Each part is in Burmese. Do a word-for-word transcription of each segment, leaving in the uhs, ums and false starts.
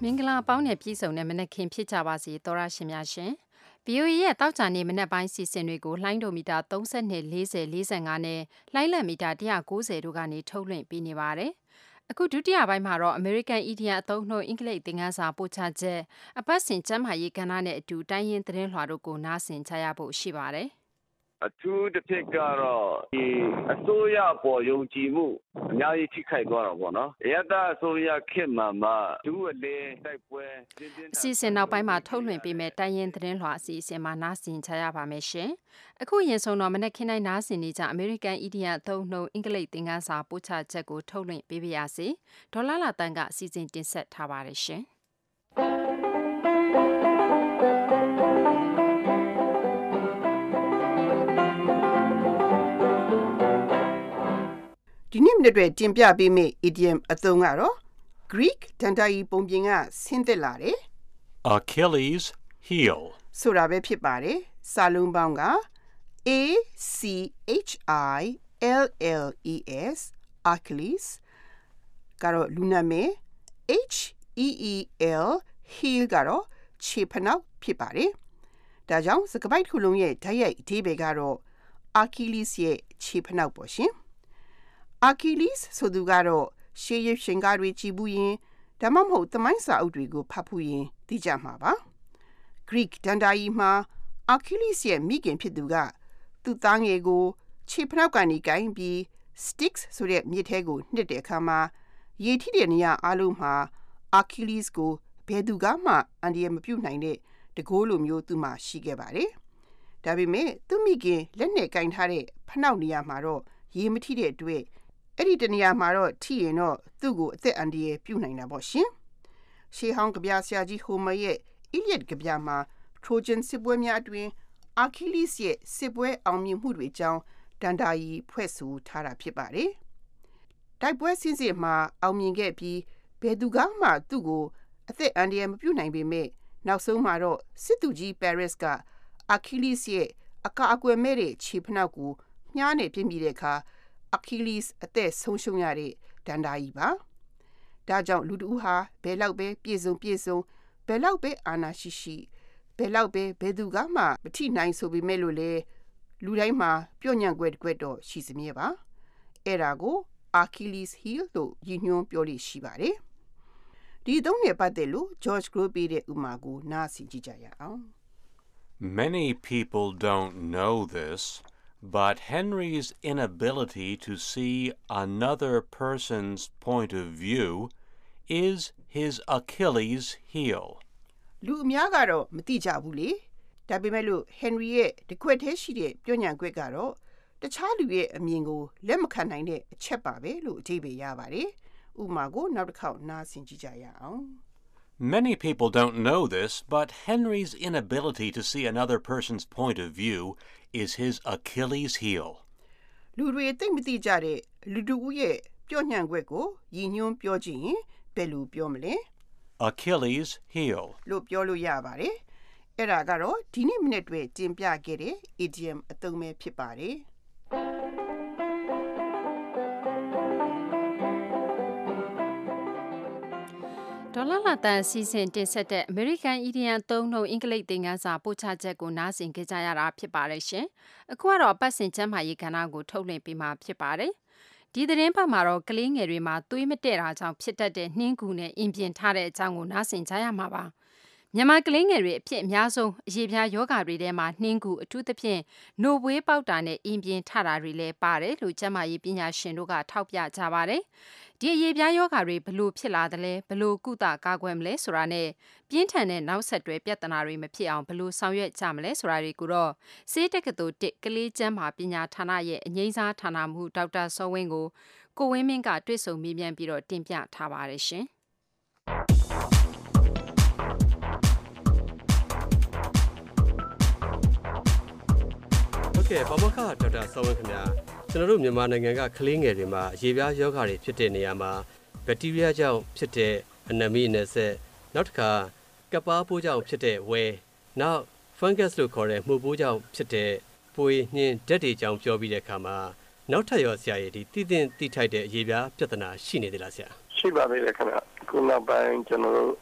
မင်္ဂလာပေါင်းနဲ့ပြည်စုံတဲ့မနက်ခင်းဖြစ်ကြပါစေသောရရှင်များရှင်။ ဗွီအိုအေရဲ့တောက်ကြနေမနက်ပိုင်းစီစဉ်တွေကိုလှိုင်းဒိုမီတာသုံး၂ ၄၀ ၄၅နဲ့လှိုင်းလံမီတာone ninetyတို့ကနေထုတ်လွှင့်ပေးနေပါတယ်။အခုဒုတိယပိုင်းမှာတော့ American Idiom အသုံးနှုန်းအင်္ဂလိပ်သင်ခန်းစာပို့ချချက်အပတ်စဉ်ကျမ်းမာရေးကဏ္ဍနဲ့အတူတိုင်းရင်းသတင်းလွှာတို့ကိုနားဆင်ကြရဖို့ရှိပါတယ်။အထူးတစ်ဖြစ်ကတော့ဒီအစိုးရပေါ်ယုံကြည်မှုအများကြီးထိခိုက်သွားတာပေါ့နော်။ရတအစိုးရခေတ်မှာမှဒုအလဲတိုက်ပွဲအစီအစဉ်နောက်ပိုင်းမှာထုတ်လွှင့်ပေးမဲ့တိုင်းရင်းသတင်းလွှာအစီအစဉ်မှာနားဆင်ကြရပါမယ်ရှင်။အခုရင်ဆုံးတော့မနက်ခင်းတိုင်းနားဆင်နေကြ American Idiom အသုံးနှုန်းအင်္ဂလိပ်သင်ခန်းစာပို့ချချက်ကိုထုတ်လွှင့်ပေးပါရစေ။ဒေါ်လာလာတန်းကအစီအစဉ်တင်ဆက်ထားပါတယ်ရှင်။ဒီနေ့မြတ်တွေတင်ပြပေးမယ့် idiom အသုံးကတော့ Greek တန်တာကြီးပုံပြင်ကဆင်းသက်လာတယ် Achilles heel ဆိုတာပဲဖြစ်ပါတယ်စာလုံးပေါင်းက A C H I L L E S Achilles ကတော့လူနာမည် H E E L heel ကတော့ခြေဖနောက်ဖြစ်ပါတယ်ဒါကြောင့်စကားပိုက်တစ်ခုလုံးရဲ့ဓာတ်ရိုက်အဓိပ္ပာယ်ကတော့ Achilles ရဲ့ခြေဖနောက်ပေါ့ရှင်Achilles ဆိုသူကတော့ရှေးရုပ်ရှင်ကားတွေကြည့်ဘူးရင်ဒါမှမဟုတ်သမိုင်းစာအုပ်တွေကိုဖတ်ဘူးရင်သိကြမှာပါ Greek တန်တာကြီးမှာ Achilles ရဲ့မိခင်ဖြစ်သူကသူ့သားငယ်ကိုခြေဖနောက်ကနေကိုင်းပြီး Styx ဆိုတဲ့မြစ်ထဲကိုနှစ်တဲ့အခါမှာရေထိတဲ့နေရာအလုံးမှာ Achilles ကိုဘယ်သူကမှအန္တရာယ်မပြုနိုင်တဲ့တကိုးလိုမျိုးသူ့မှာရှိခဲ့ပါတယ်ဒါပေမဲ့သူ့မိခင်လက်နဲ့ကိုင်းထားတဲ့ဖနောက်နေရာမှာတော့ရေမထိတဲ့အတွက်အဲ့ဒီတနေရာမှာတော့ထိရင်တော့သူ့ကိုအသက်အန္တရာယ်ပြုနိုင်တာပေါ့ရှင်ရှေးဟောင်းကဗျာဆရာကြီးဟိုမာရဲ့ Iliad ကဗျာမှာ Trojan စစ်ပွဲများအတွင်း Achilles ရဲ့စစ်ပွဲအောင်မြင်မှုတွေအကြောင်းတန်တာကြီးဖွဲ့ဆိုထားတာဖြစ်ပါတယ်တိုက်ပွဲစင်းစစ်မှာအောင်မြင်ခဲ့ပြီးဘယ်သူကမှသူ့ကိုအသက်အန္တရာယ်မပြုနိုင်ပေမဲ့နောက်ဆုံးမှာတော့စစ်သူကြီး Paris က Achilles ရဲ့အကာအကွယ်မဲ့တဲ့ခြေဖနောက်ကိုမြားနဲ့ပြစ်မိတဲ့အခါAchilles အသက်ဆုံးရှုံးရတဲ့ဒဏ္ဍာကြီးပါ။ဒါကြောင့်လူတို့ဟာဘယ်လောက်ပဲပြည့်စုံပြည့်စုံဘယ်လောက်ပဲအာဏာရှိရှိဘယ်လောက်ပဲဘယ်သူကမှမထိနိုင်ဆိုပေမဲ့လို့လေလူတိုင်းမှာပြော့ညံ့ွယ်ကွက်တော့ရှိစမြဲပါ။အဲ့ဒါကို Achilles heel လို့ရည်ညွှန်းပြောလို့ရှိပါတယ်။ဒီသုံးနဲ့ပတ်သက်လို့ George Grow ပေးတဲ့ဥမာကိုနားဆင်ကြည့်ကြရအောင်။ Many people don't know this But Henry's inability to see another person's point of view is his Achilles heel. လူအများကတော့မသိကြဘူးလေ။ဒါပေမဲ့လို့ Henry ရဲ့တကွက်သေးရှိတဲ့ပြောညံကွက်ကတော့တခြားလူရဲ့အမြင်ကိုလက်မခံနိုင်တဲ့အချက်ပါပဲလို့အဓိပ္ပာယ်ရပါတယ်။ဥပမာကိုနောက်တစ်ခေါက်နားဆင်ကြည့်ကြရအောင်။ Many people don't know this, but Henry's inability to see another person's point of view is his Achilles heel. လူတွေသိမသိကြတဲ့လူတို့ရဲ့ပြောညံ့ွက်ကိုရည်ညွှန်းပြောကြည့်ရင်ဘယ်လိုပြောမလဲ Achilles heel လို့ပြောလို့ရပါတယ်။အဲ့ဒါကတော့ဒီနေ့မိနစ်တွေတင်ပြခဲ့တဲ့ idiom အသုံးပဲဖြစ်ပါတယ်။ဒေါ်လာလာတန်စီစဉ်တင်ဆက်တဲ့ American Idiom သုံးနှုန်းအင်္ဂလိပ်သင်ခန်းစာပို့ချချက်ကိုနားဆင်ကြကြရတာဖြစ်ပါတယ်ရှင်။အခုကတော့အပတ်စဉ်ကျမ်းမာရေးကဏ္ဍကိုထုတ်လွှင့်ပေးမှာဖြစ်ပါတယ်။ဒီသတင်းပတ်မှာတော့ကလေးငယ်တွေမှာသွေးမတည့်တာကြောင့်ဖြစ်တတ်တဲ့နှင်းကူနဲ့အင်ပြင်ထားတဲ့အကြောင်းကိုနားဆင်ကြရမှာပါ။မြန်မာကလေးငယ်တွေအဖြစ်အများဆုံးအရေးပြားယောဂတွေထဲမှာနှင်းကူအထူးသဖြင့်နှုတ်ပွေးပေါက်တာနဲ့အင်ပြင်ထတာတွေလည်းပါတယ်လို့ကျန်းမာရေးပညာရှင်တို့ကထောက်ပြကြပါတယ်။ဒီအရေးပြားယောဂတွေဘလို့ဖြစ်လာတယ်လဲဘလို့ကုသကာကွယ်မလဲဆိုတာနဲ့ပြင်းထန်တဲ့နောက်ဆက်တွဲပြဿနာတွေမဖြစ်အောင်ဘလို့ဆောင်ရွက်ကြမလဲဆိုတာတွေကိုတော့စေတက္ကသိုလ်တစ်ကလေးကျန်းမာပညာဌာနရဲ့အငြိမ်းစားဌာနမှူးဒေါက်တာစောဝင်းကိုကိုဝင်းမင်းကတွေ့ဆုံမေးမြန်းပြီးတော့တင်ပြထားပါတယ်ရှင်။ Okay ပပခဒေါက်တာစောဝင်းခင်ဗျာကျွန်တော်တို့မြန်မာနိုင်ငံကကလေးငယ်တွေမှာအရေးပြားယောဂတွေဖြစ်တဲ့နေရာမှာဘက်တီးရီးယားကြောင့်ဖြစ်တဲ့အနမီအနဆက်နောက်တစ်ခါကပ်ပါးပိုးကြောင့်ဖြစ်တဲ့ဝဲနောက် fungus လို့ခေါ်တဲ့မှုပိုးကြောင့်ဖြစ်တဲ့ပွေနှင်းဓာတ်တွေကြောင့်ပြောပြီးတဲ့အခါမှာနောက်ထပ်ရောဆရာကြီးဒီတည်တင်တိထိုက်တဲ့အရေးပြားပြဿနာရှိနေသေးလားဆရာရှိပါသေးတယ်ခင်ဗျာခုနောက်ပိုင်းကျွန်တော်တို့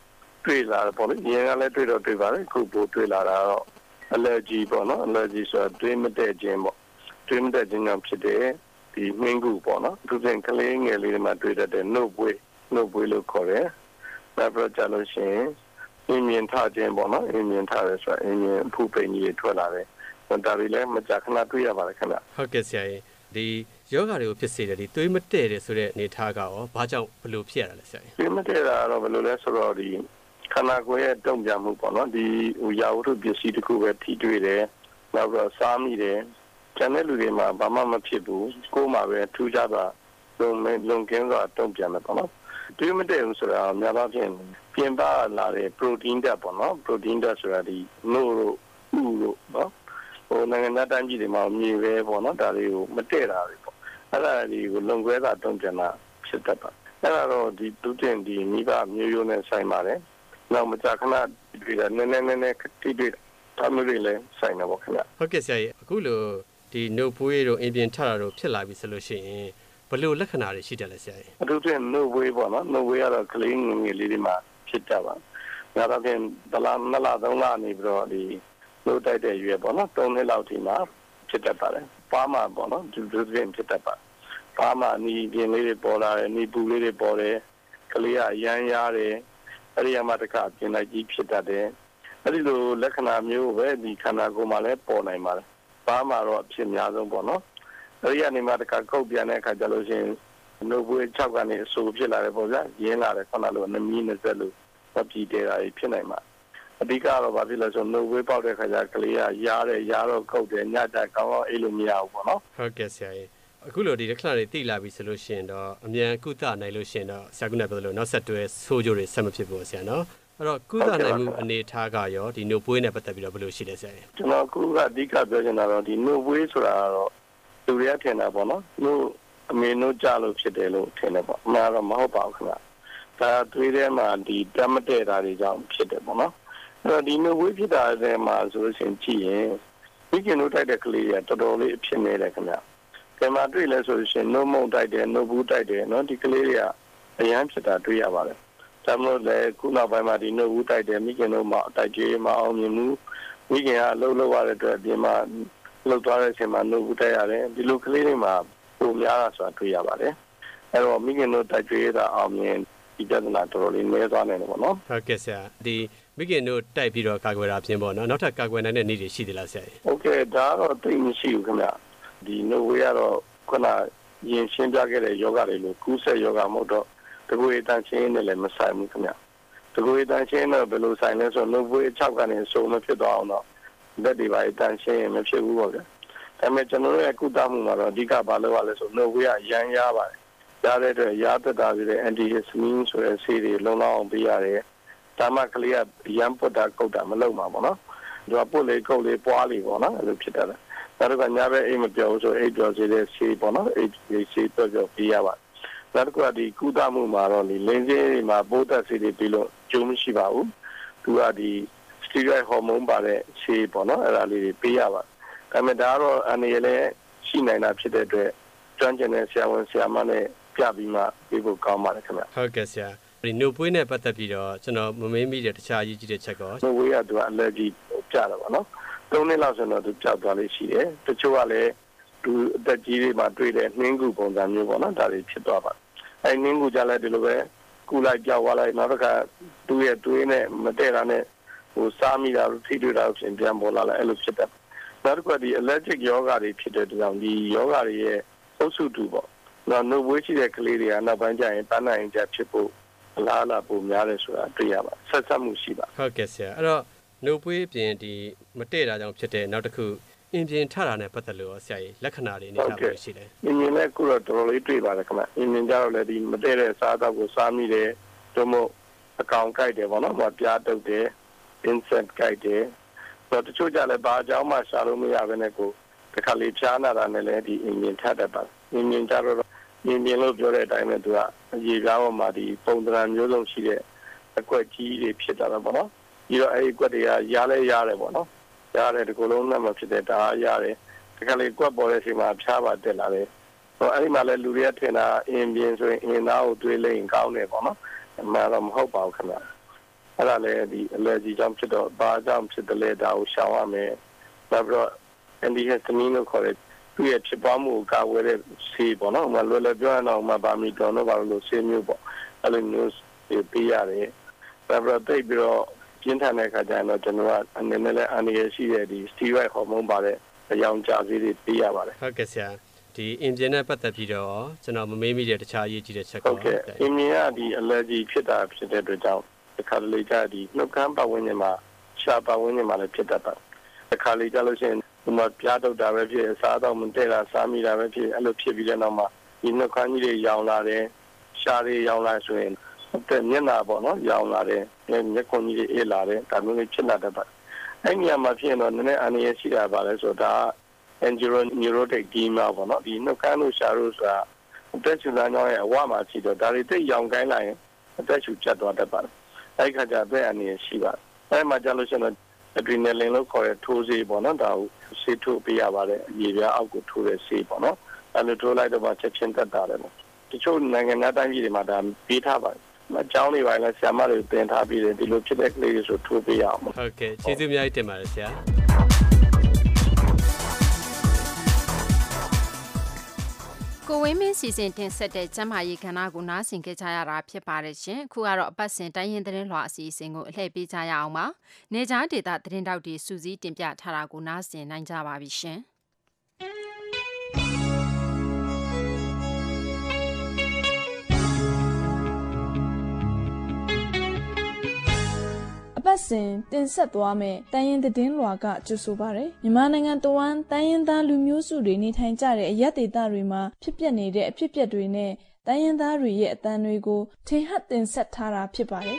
တွေ့လာတယ်ပေါ့လေရင်ကလည်းတွေ့တော့တွေ့ပါတယ်ခုပိုတွေ့လာတာတော့ allergy ပေါ့နော် allergy ဆိုတာတွေးမတည့်ခြင်းပေါ့တွေးမတည့်ခြင်းကြောင့်ဖြစ်တဲ့ဒီနှင်းကူပေါ့နော်သူပြင်ကလေးငယ်လေးတွေမှာတွေ့တတ်တဲ့နှုတ်ပွေးနှုတ်ပွေးလို့ခေါ်တယ်နောက်ပြီးကြလို့ရှိရင်အင်းမြင်ထခြင်းပေါ့နော်အင်းမြင်ထရဲဆိုအင်းမြင်ဖူးပိန်ကြီးတွေထွက်လာတယ်ဒါတွေလည်းမကြာခဏတွေ့ရပါတယ်ခင်ဗျဟုတ်ကဲ့ဆရာကြီးဒီယောဂတွေကိုဖြစ်စေတယ်ဒီသွေးမတည့်တယ်ဆိုတဲ့အနေအထားကရောဘာကြောင့်ဘလို့ဖြစ်ရတာလဲဆရာကြီးသွေးမတည့်တာတော့ဘယ်လိုလဲဆိုတော့ဒီခန္ဓာကိုယ်ရဲ့တုံ့ပြန်မှုပေါ့နော်ဒီဟိုရာဝတ္ထုပစ္စည်းတစ်ခုပဲထိတွေ့တယ်နောက်ပြီးတော့စားမိတယ်ကျန်တဲ့လူတွေမှာဘာမှမဖြစ်ဘူးကိုယ်မှာပဲထူးခြားတာလုံမဲ့လုံကင်းစွာတုံ့ပြန်တယ်ပေါ့နော်သွေးမတည့်ဘူးဆိုတာများသောအားဖြင့်ပြင်ပလာတဲ့ protein ဓာတ်ပေါ့နော် protein ဓာတ်ဆိုတာဒီနို့တို့ဥတို့နော်ဟိုနိုင်ငံသားတိုင်းပြည်တွေမှာမြေပဲပေါ့နော်ဒါတွေကိုမတည့်တာတွေပေါ့အဲ့ဒါတွေကိုလုံခွဲတာတုံ့ပြန်တာဖြစ်တတ်ပါအဲ့ဒါတော့ဒီဒုတင်ဒီမိဘမျိုးရိုးနဲ့ဆိုင်ပါတယ်နောက်မကြာခဏတွေ့တာနည်းနည်းနည်းနည်းတိတိတာမျိုးတွေလည်းဆိုင်နေပါခင်ဗျဟုတ်ကဲ့ဆရာကြီးအခုလိုဒီနှုတ်ပွေးတို့အင်ပြင်ထတာတို့ဖြစ်လာပြီဆိုလို့ရှိရင်ဘယ်လိုလက္ခဏာတွေရှိတယ်လဲဆရာကြီးအထူးသဖြင့်နှုတ်ပွေးပေါ့နော်နှုတ်ပွေးကတော့ကလေးငယ်ငယ်လေးတွေမှာဖြစ်တတ်ပါဒါတော့ပြင်တလားနလားသုံးလားနေပြီးတော့ဒီနှုတ်တိုက်တဲ့ရွယ်ပေါ့နော်သုံးနှစ်လောက်ဒီမှာဖြစ်တတ်ပါတယ်ပါးမှာပေါ့နော်ဒီလိုပြင်ဖြစ်တတ်ပါပါးမှာနီးပြင်လေးတွေပေါ်လာတယ်နီးပူလေးတွေပေါ်တယ်ကလေးကရမ်းရားတယ်အဲ့ဒီမှာတခါပြင်လိုက်ကြီးဖြစ်တတ်တယ်အဲ့ဒီလိုလက္ခဏာမျိုးပဲဒီခန္ဓာကိုယ်မှာလည်းပေါ်နိုင်ပါတယ်ပါးမှာတော့အဖြစ်များဆုံးပေါ့နော်အဲ့ဒီကနေမှတခါကုတ်ပြန်တဲ့အခါကျလို့ရှိရင်နှုတ်ပွေး၆ကနေအဆူဖြစ်လာတယ်ပေါ့ဗျာရင်းလာတယ်ခုနလိုနမီးနှစ်ဆက်လို့မပြည်တဲ့တာဖြစ်နိုင်မှာအဓိကတော့ဘာဖြစ်လဲဆိုနှုတ်ပွေးပေါက်တဲ့ခါကျကလေးကရားတယ်ရားတော့ကုတ်တယ်ညတာကောင်းအောင်အဲ့လိုမရဘူးပေါ့နော်ဟုတ်ကဲ့ဆရာကြီးအခုလိုဒီလက္ခဏာတွေသိလာပြီဆိုလို့ရှိရင်တော့အမြန်ကုသနိုင်လို့ရှိရင်တော့ဆရာကလည်းပြောလို့နောက်ဆက်တွဲဆိုးကျိုးတွေဆက်မဖြစ်ဘူးဆရာနော်အဲ့တော့ကုသနိုင်မှုအနေထားကရောဒီနှုတ်ပွေးနဲ့ပတ်သက်ပြီးတော့ဘယ်လိုရှိလဲဆရာကြီးကျွန်တော်ခုကအဓိကပြောချင်တာတော့ဒီနှုတ်ပွေးဆိုတာတော့လူတွေကထင်တာပေါ့နော်နှုတ်အမေနှုတ်ကြလို့ဖြစ်တယ်လို့ထင်တယ်ပေါ့အမှန်တော့မဟုတ်ပါဘူးခင်ဗျဒါသွေးထဲမှာဒီတတ်မတည့်တာတွေကြောင့်ဖြစ်တယ်ပေါ့နော်အဲ့တော့ဒီနှုတ်ပွေးဖြစ်တာတဲ့မှာဆိုလို့ရှိရင်ကြည့်ရင်ဒီကနှုတ်တိုက်တဲ့ကလေးကတော်တော်လေးအဖြစ်နေတယ်ခင်ဗျဒီမှာတွေ့လဲဆိုရှင်နှုတ်မုံတိုက်တယ်နှုတ်ဘူးတိုက်တယ်နော်ဒီကလေးတွေကအရန်ဖြစ်တာတွေ့ရပါတယ်ဒါမှမဟုတ်လေခုနောက်ပိုင်းမှာဒီနှုတ်ဘူးတိုက်တယ်မိခင်တို့မှတိုက်ကြေးမအောင်မြင်မှုမိခင်ကအလုပ်လုပ်ရတဲ့အတွက်အပြင်မှာလှုပ်သွားတဲ့အချိန်မှာနှုတ်ဘူးတိုက်ရတယ်ဒီလိုကလေးတွေမှာပုံများတာဆိုတာတွေ့ရပါတယ်အဲ့တော့မိခင်တို့တိုက်ကြေးတာအောင်မြင်ဒီပြဿနာတော်တော်လေးနည်းသွားနိုင်တယ်ပေါ့နော်ဟုတ်ကဲ့ဆရာဒီမိခင်တို့တိုက်ပြီးတော့ကာကွယ်တာအပြင်ပေါ့နော်နောက်ထပ်ကာကွယ်နိုင်တဲ့နည်းတွေရှိသေးလားဆရာဟုတ်ကဲ့ဒါတော့သိမရှိဘူးခင်ဗျဒီနှုတ်ဝေးကတော့ခုနရင်ရှင်းပြခဲ့တဲ့ယောဂတွေလို့ကူးဆက်ယောဂမဟုတ်တော့တကူအတန်ချင်းနဲ့လည်းမဆိုင်ဘူးခင်ဗျတကူအတန်ချင်းနဲ့ဘယ်လိုဆိုင်လဲဆိုနှုတ်ဝေး၆ကနေစုံမဖြစ်သွားအောင်တော့လက်တွေပါအတန်ချင်းမဖြစ်ဘူးပေါ့ဗျာဒါပေမဲ့ကျွန်တော်တို့ရဲ့ကုသမှုမှာတော့အဓိကဘာလို့ရလဲဆိုနှုတ်ဝေးကရမ်းရပါတယ်ရတဲ့အတွက်ရသက်တာပြီးတဲ့ antihistamine ဆိုတဲ့ဆေးတွေလုံလောက်အောင်ပေးရတယ်ဒါမှကလေးကရမ်းပုတ်တာကုတ်တာမလုပ်မှာပေါ့နော်သူကပုတ်လေကုတ်လေပွားလေပေါ့နော်အဲ့လိုဖြစ်တယ်နောက်တစ်ခါညဘက်အိမ်မပြောဘူးဆိုအိမ်ပြောစေတဲ့ဆေးပေါ့နော်အိမ်ဆေးတော့ပြောပေးရပါနောက်တစ်ခါဒီကုသမှုမှာတော့ဒီလင်းဆေးတွေမှာပိုးသက်ဆေးတွေပြီးလို့ကျုံမရှိပါဘူးသူကဒီ steroid hormone ပါတဲ့ဆေးပေါ့နော်အဲ့ဒါလေးတွေပေးရပါဒါပေမဲ့ဒါကတော့အနေနဲ့လည်းရှိနိုင်တာဖြစ်တဲ့အတွက်ကျွမ်းကျင်တဲ့ဆရာဝန်ဆရာမနဲ့ပြပြီးမှပေးဖို့ကောင်းပါတယ်ခင်ဗျဟုတ်ကဲ့ဆရာဒီနှုတ်ပွေးနဲ့ပတ်သက်ပြီးတော့ကျွန်တော်မမေးမိတဲ့တခြားအရေးကြီးတဲ့ချက်ကောနှုတ်ပွေးကသူက allergy ပြတာပါနော်သုံးနှစ်လောက်ဆိုတော့သူကြောက်သွားလေးရှိတယ်တချို့ကလည်းသူအသက်ကြီးတွေမှာတွေ့တဲ့နှင်းကူပုံစံမျိုးပေါ့နော်ဒါတွေဖြစ်သွားပါအဲနှင်းကူကြလဲဒီလိုပဲကူလိုက်ကြောက်သွားလိုက်နောက်တစ်ခါသူ့ရဲ့သွေးနဲ့မတည့်တာနဲ့ဟိုစားမိတာထိတွေ့တာဖြစ်ပြန်ပေါ်လာလဲအဲ့လိုဖြစ်တယ်နောက်တစ်ခါဒီ allergic ယောဂတွေဖြစ်တဲ့ကြောင့်ဒီယောဂတွေရဲ့အုပ်စုတူပေါ့နော်နှုတ်ပွေးရှိတဲ့ကလေးတွေကနောက်ပိုင်းကျရင်တန်းနိုင်ကြဖြစ်ဖို့အလားအလာပုံများတယ်ဆိုတာတွေ့ရပါဆက်ဆက်မှုရှိပါဟုတ်ကဲ့ဆရာအဲ့တော့နှုတ်ပွေးပြင်ဒီမတည့်တာကြောင့်ဖြစ်တဲ့နောက်တစ်ခုအင်ပြင်ထတာနဲ့ပတ်သက်လို့ဆရာကြီးလက္ခဏာတွေနေထားလို့ရှိတယ်အင်ပြင်လည်းခုတော့တော်တော်လေးတွေ့ပါတယ်ခင်ဗျအင်ပြင်ကြတော့လည်းဒီမတည့်တဲ့စားတော့ကိုစားမိတယ်တို့မို့အကောင်ကြိုက်တယ်ပေါ့နော်ဟိုပြားတုပ်တယ် insect ကြိုက်တယ်တော့တချို့ကြလည်းဘာအကြောင်းမှရှာလို့မရဘဲနဲ့ကိုတခါလေဖြားနာတာနဲ့လည်းဒီအင်ပြင်ထတတ်ပါအင်ပြင်ကြတော့အင်ပြင်လို့ပြောတဲ့အတိုင်းပဲသူကအရေပြားပေါ်မှာဒီပုံသဏ္ဍာန်မျိုးစုံရှိတဲ့အကွက်ကြီးတွေဖြစ်တာပေါ့နော်ပြီးတော့အဲ့ဒီကွက်တွေကရားလဲရတယ်ပေါ့နော်ရတယ်ဒီကုလုံးနဲ့မဖြစ်တဲ့ဒါရတယ်ဒီကလေးကွက်ပေါ်တဲ့အချိန်မှာဖြားပါတက်လာတယ်ဟိုအဲ့ဒီမှာလဲလူတွေကထင်တာအင်ပြင်ဆိုရင်အင်သားကိုတွေးလိုက်ရင်ကောင်းတယ်ပေါ့နော်အမှန်တော့မဟုတ်ပါဘူးခင်ဗျအဲ့ဒါလည်းဒီ allergy ကြောင့်ဖြစ်တော့ဘာကြောင့်ဖြစ်တယ်လဲဒါကိုရှောင်ရမယ်နောက်ပြီးတော့ antihistamine လို့ခေါ်တဲ့သူ့ရဲ့ဖြစ်ပွားမှုကိုကာဝယ်တဲ့ဆေးပေါ့နော်။မလွယ်လွယ်ပြောရအောင်မှာဗာမီတွန်တို့ဘာလို့ဆေးမျိုးပေါ့အဲ့လိုမျိုးပေးရတယ်။နောက်ပြီးတော့တိတ်ပြီးတော့ပြင်းထန်တဲ့အခါကျရင်တော့ကျွန်တော်ကအနေနဲ့လည်းအနေရရှိတဲ့ဒီ steroid hormone ပါတဲ့အယောင်ကြာဆေးတွေပေးရပါတယ်ဟုတ်ကဲ့ဆရာဒီအင်ဂျင်နဲ့ပတ်သက်ပြီးတော့ကျွန်တော်မမေးမိတဲ့တခြားအရေးကြီးတဲ့ချက်ကောဟုတ်ကဲ့အင်ဂျင်ကဒီ allergy ဖြစ်တာဖြစ်တဲ့အတွက်ကြောင့်တစ်ခါလေကြာဒီနှုတ်ခမ်းပတ်ဝန်းကျင်မှာရှားပတ်ဝန်းကျင်မှာလည်းဖြစ်တတ်တယ်တစ်ခါလေကြာလို့ရှိရင်ဒီမှာပြားတော့တာပဲဖြစ်အစားတော့မတည့်တာစားမိတာပဲဖြစ်အဲ့လိုဖြစ်ပြီးတဲ့နောက်မှာဒီနှုတ်ခမ်းကြီးတွေရောင်လာတယ်ရှားတွေရောင်လာဆိုရင်တဲ့မျက်နှာပေါ့နော်ရောင်လာတယ်မျက်ခုံးကြီးတွေအေးလာတယ်ဒါမျိုးလေးဖြစ်လာတတ်ပါတယ်အဲ့ဒီမှာဖြစ်ရင်တော့နည်းနည်းအနေရရှိတာပါလဲဆိုတော့ဒါ angioneurotic edema ပေါ့နော်ဒီနှုတ်ခမ်းလို့ရှားလို့ဆိုတာအသက်ရှူလမ်းကြောင်းရဲ့အဝမှာရှိတော့ဒါတွေတိတ်ရောင်ကိုင်းလာရင်အသက်ရှူကျတ်သွားတတ်ပါတယ်အဲ့ဒီခါကျအသက်အနေရရှိပါတယ်အဲ့မှာကြာလို့ရှိရင်တော့ adrenaline လို့ခေါ်တဲ့ထိုးဆေးပေါ့နော်ဒါကိုဆေးထိုးပေးရပါတယ်အရေပြားအောက်ကိုထိုးတဲ့ဆေးပေါ့နော်အဲ့လိုထိုးလိုက်တော့မှချက်ချင်းတက်တာတယ်ပေါ့တချို့နိုင်ငံသားတိုင်းပြည်တွေမှာဒါပေးထားပါတယ်အကြောင်းတွေပါလဲဆရာမတွေတင်ထားပြီးတယ်ဒီလိုဖြစ်တဲ့ကလေးတွေဆိုထိုးပေးရအောင်ဟုတ်ကဲ့ကျေးဇူးအများကြီးတင်ပါတယ်ဆရာကိုဝင်းမင်းစီစဉ်တင်ဆက်တဲ့ကျမ်းမာရေးကဏ္ဍကိုနားဆင်ကြကြရတာဖြစ်ပါတယ်ရှင်အခုကတော့အပတ်စဉ်တိုင်းရင်းသတင်းလွှာအစီအစဉ်ကိုအလှည့်ပေးကြရအောင်ပါနေကြားဒေတာသတင်းတောက်တွေစူးစီးတင်ပြထားတာကိုနားဆင်နိုင်ကြပါပြီရှင်အပတ်စဉ်တင်ဆက်သွားမယ့်တိုင်းရင်းသတင်းလွှာကကြိုဆိုပါရယ်မြန်မာနိုင်ငံတဝန်းတိုင်းရင်းသားလူမျိုးစုတွေနေထိုင်ကြတဲ့အရပ်ဒေသတွေမှာဖြစ်ပျက်နေတဲ့အဖြစ်အပျက်တွေနဲ့တိုင်းရင်းသားတွေရဲ့အသံတွေကိုထင်ဟပ်တင်ဆက်ထားတာဖြစ်ပါတယ်